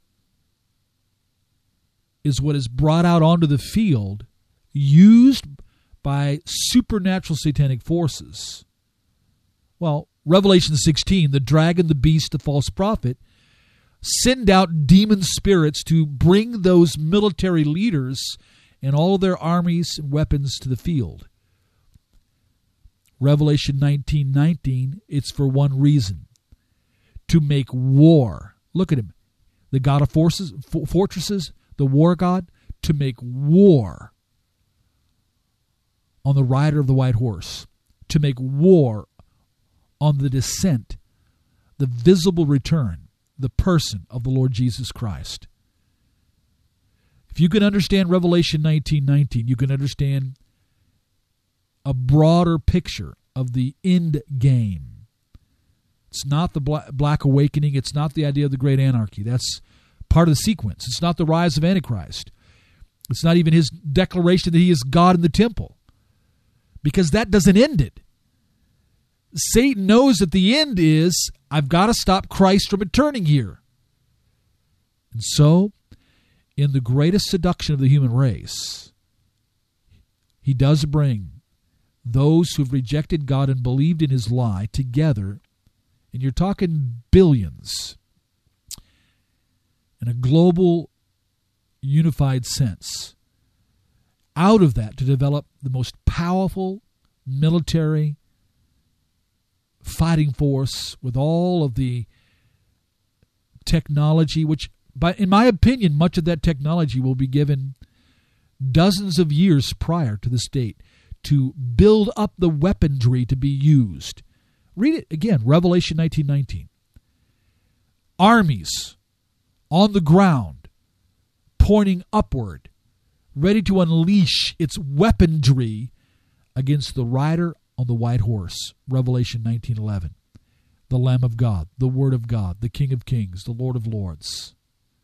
is what is brought out onto the field, used by supernatural satanic forces. Well, Revelation 16, the dragon, the beast, the false prophet, send out demon spirits to bring those military leaders and all of their armies and weapons to the field. Revelation 19:19, it's for one reason: to make war. Look at him, the God of fortresses, the war God, to make war on the rider of the white horse, to make war on the descent, the visible return, the person of the Lord Jesus Christ. If you can understand Revelation 19:19, you can understand a broader picture of the end game. It's not the Black Awakening. It's not the idea of the Great Anarchy. That's part of the sequence. It's not the rise of Antichrist. It's not even his declaration that he is God in the temple, because that doesn't end it. Satan knows that the end is, I've got to stop Christ from returning here. And so, in the greatest seduction of the human race, he does bring those who've rejected God and believed in his lie together, and you're talking billions, in a global, unified sense, out of that to develop the most powerful military fighting force with all of the technology, which, in my opinion, much of that technology will be given dozens of years prior to this date to build up the weaponry to be used. Read it again, Revelation 19:19. Armies on the ground, pointing upward, ready to unleash its weaponry against the rider on the white horse. Revelation 19:11. The Lamb of God, the Word of God, the King of Kings, the Lord of Lords.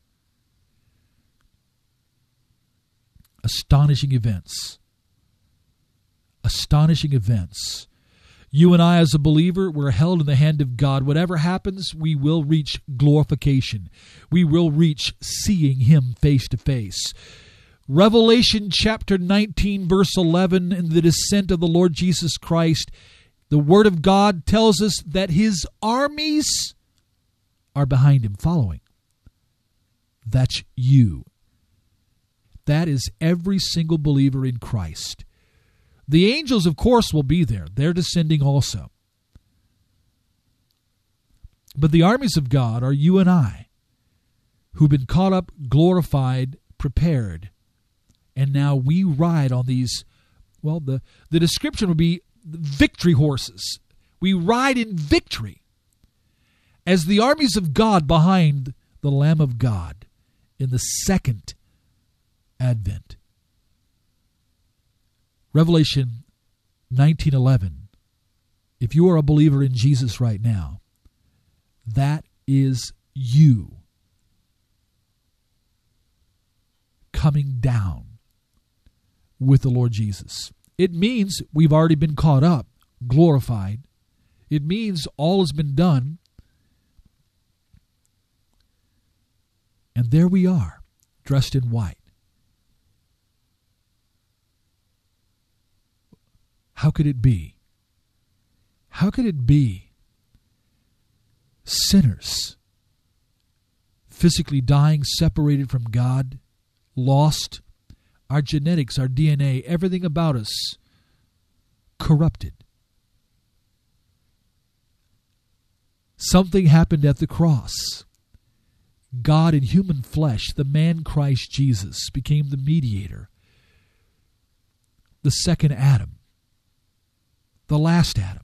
Astonishing events. Astonishing events. You and I, as a believer, we're held in the hand of God. Whatever happens, we will reach glorification. We will reach seeing him face to face. Revelation chapter 19, verse 11, in the descent of the Lord Jesus Christ, the Word of God tells us that his armies are behind him, following. That's you. That is every single believer in Christ. The angels, of course, will be there. They're descending also. But the armies of God are you and I, who've been caught up, glorified, prepared, and now we ride on these, well, the description would be victory horses. We ride in victory as the armies of God behind the Lamb of God in the second advent. Revelation 19:11. If you are a believer in Jesus right now, that is you coming down with the Lord Jesus. It means we've already been caught up, glorified. It means all has been done. And there we are, dressed in white. How could it be? How could it be? Sinners, physically dying, separated from God, lost, our genetics, our DNA, everything about us corrupted. Something happened at the cross. God in human flesh, the man Christ Jesus, became the mediator, the second Adam, the last Adam,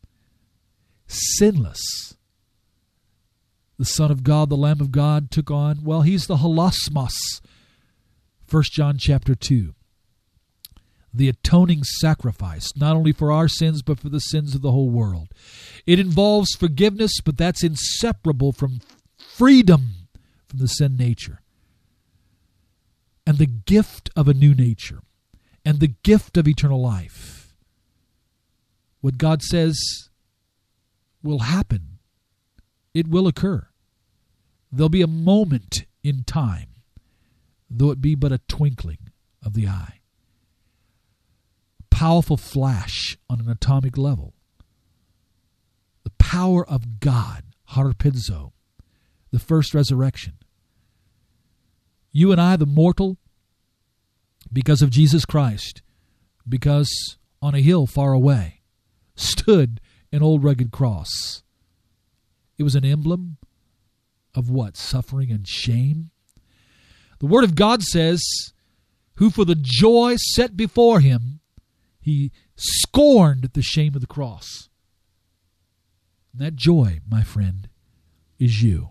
sinless. The Son of God, the Lamb of God, took on, well, he's the hilasmos, 1 John chapter 2. The atoning sacrifice, not only for our sins, but for the sins of the whole world. It involves forgiveness, but that's inseparable from freedom from the sin nature. And the gift of a new nature. And the gift of eternal life. What God says will happen. It will occur. There'll be a moment in time, though it be but a twinkling of the eye. Powerful flash on an atomic level. The power of God, harpazo, the first resurrection. You and I, the mortal, because of Jesus Christ, because on a hill far away stood an old rugged cross. It was an emblem of what? Suffering and shame? The Word of God says, who for the joy set before him, he scorned the shame of the cross. And that joy, my friend, is you.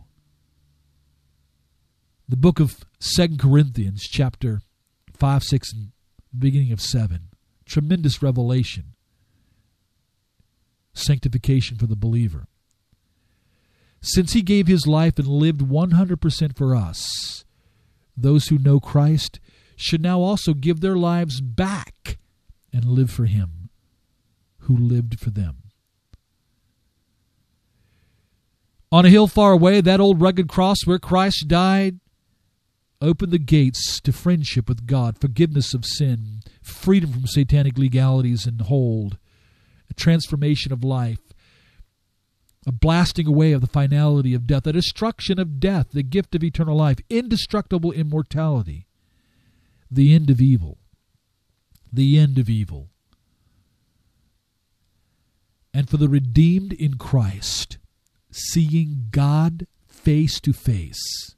The book of 2 Corinthians, chapter 5, 6, and beginning of 7. Tremendous revelation. Sanctification for the believer. Since he gave his life and lived 100% for us, those who know Christ should now also give their lives back and live for him who lived for them. On a hill far away, that old rugged cross where Christ died opened the gates to friendship with God, forgiveness of sin, freedom from satanic legalities and hold, a transformation of life, a blasting away of the finality of death, a destruction of death, the gift of eternal life, indestructible immortality, the end of evil. The end of evil. And for the redeemed in Christ, seeing God face to face.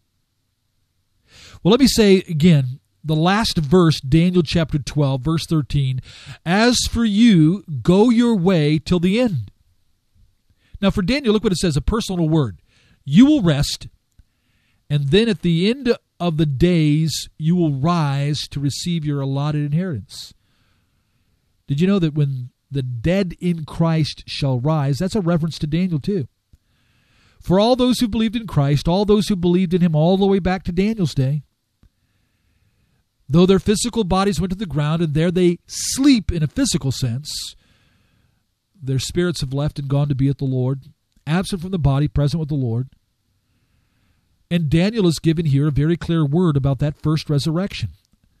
Well, let me say again, the last verse, Daniel chapter 12, verse 13, as for you, go your way till the end. Now for Daniel, look what it says, a personal word. You will rest, and then at the end of the days, you will rise to receive your allotted inheritance. Did you know that when the dead in Christ shall rise, that's a reference to Daniel too. For all those who believed in Christ, all those who believed in him all the way back to Daniel's day, though their physical bodies went to the ground and there they sleep in a physical sense, their spirits have left and gone to be at the Lord, absent from the body, present with the Lord. And Daniel is given here a very clear word about that first resurrection,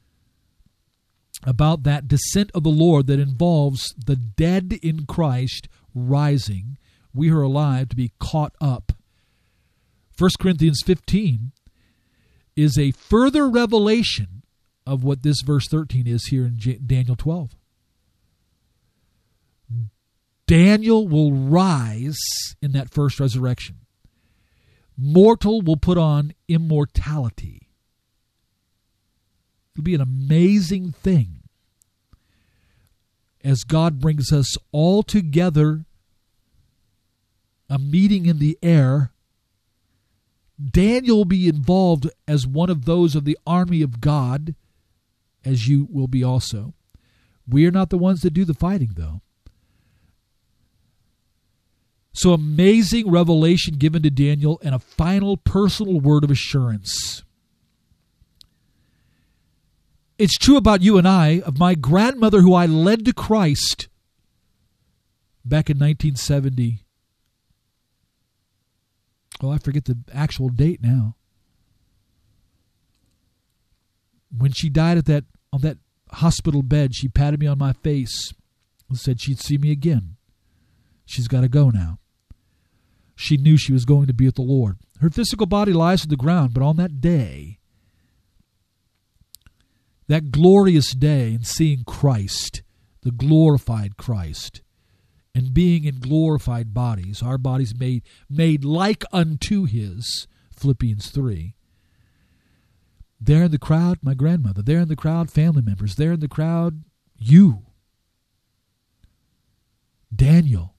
about that descent of the Lord that involves the dead in Christ rising. We are alive to be caught up. 1 Corinthians 15 is a further revelation of what this verse 13 is here in Daniel 12. Daniel will rise in that first resurrection. Mortal will put on immortality. It'll be an amazing thing as God brings us all together, a meeting in the air. Daniel will be involved as one of those of the army of God, as you will be also. We are not the ones that do the fighting, though. So amazing revelation given to Daniel and a final personal word of assurance. It's true about you and I, of my grandmother who I led to Christ back in 1970. Well, I forget the actual date now. When she died on that hospital bed, she patted me on my face and said she'd see me again. She's got to go now. She knew she was going to be with the Lord. Her physical body lies on the ground, but on that day, that glorious day in seeing Christ, the glorified Christ, and being in glorified bodies, our bodies made like unto his, Philippians 3. There in the crowd, my grandmother. There in the crowd, family members. There in the crowd, you. Daniel.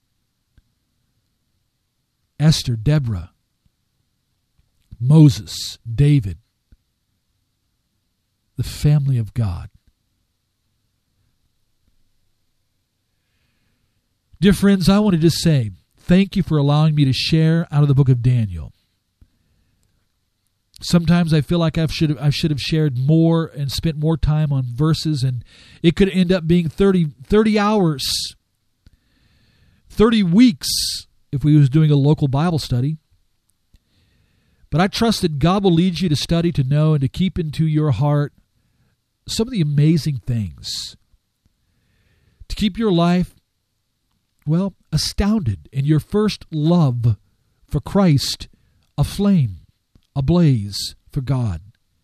Esther, Deborah. Moses, David. The family of God. Dear friends, I wanted to say thank you for allowing me to share out of the book of Daniel. Sometimes I feel like I should have shared more and spent more time on verses, and it could end up being 30 hours, 30 weeks if we was doing a local Bible study. But I trust that God will lead you to study, to know, and to keep into your heart some of the amazing things. To keep your life, well, astounded, and your first love for Christ aflame, ablaze for God.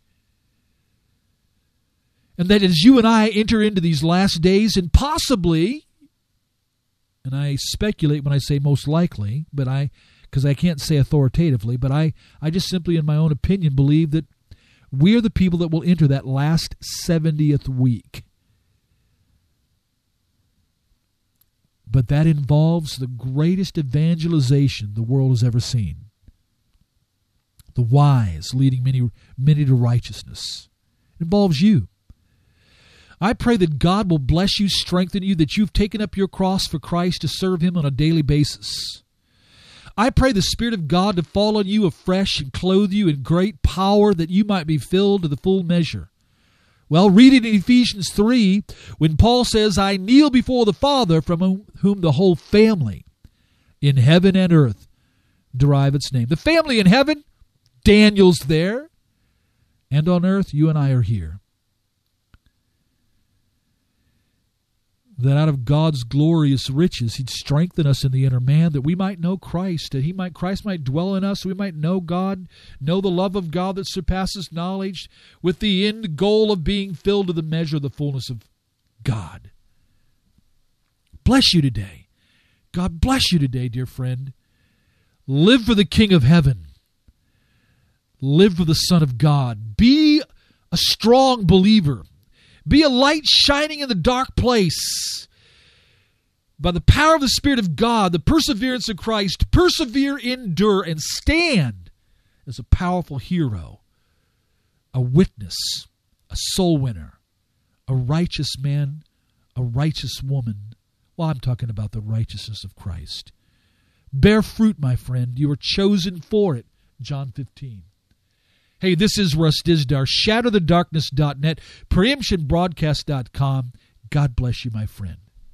And that as you and I enter into these last days, and possibly, and I speculate when I say most likely, because I can't say authoritatively, but I just simply, in my own opinion, believe that we are the people that will enter that last 70th week. But that involves the greatest evangelization the world has ever seen. The wise leading many to righteousness. It involves you. I pray that God will bless you, strengthen you, that you've taken up your cross for Christ to serve Him on a daily basis. I pray the Spirit of God to fall on you afresh and clothe you in great power that you might be filled to the full measure. Well, read it in Ephesians 3 when Paul says, I kneel before the Father from whom the whole family in heaven and earth derive its name. The family in heaven, Daniel's there, and on earth, you and I are here. That out of God's glorious riches He'd strengthen us in the inner man, that we might know Christ, that Christ might dwell in us, we might know God, know the love of God that surpasses knowledge, with the end goal of being filled to the measure of the fullness of God. Bless you today. God bless you today, dear friend. Live for the King of Heaven. Live for the Son of God. Be a strong believer. Be a light shining in the dark place. By the power of the Spirit of God, the perseverance of Christ, persevere, endure, and stand as a powerful hero, a witness, a soul winner, a righteous man, a righteous woman. Well, I'm talking about the righteousness of Christ. Bear fruit, my friend. You are chosen for it. John 15. Hey, this is Russ Dizdar, shatterthedarkness.net, preemptionbroadcast.com. God bless you, my friend.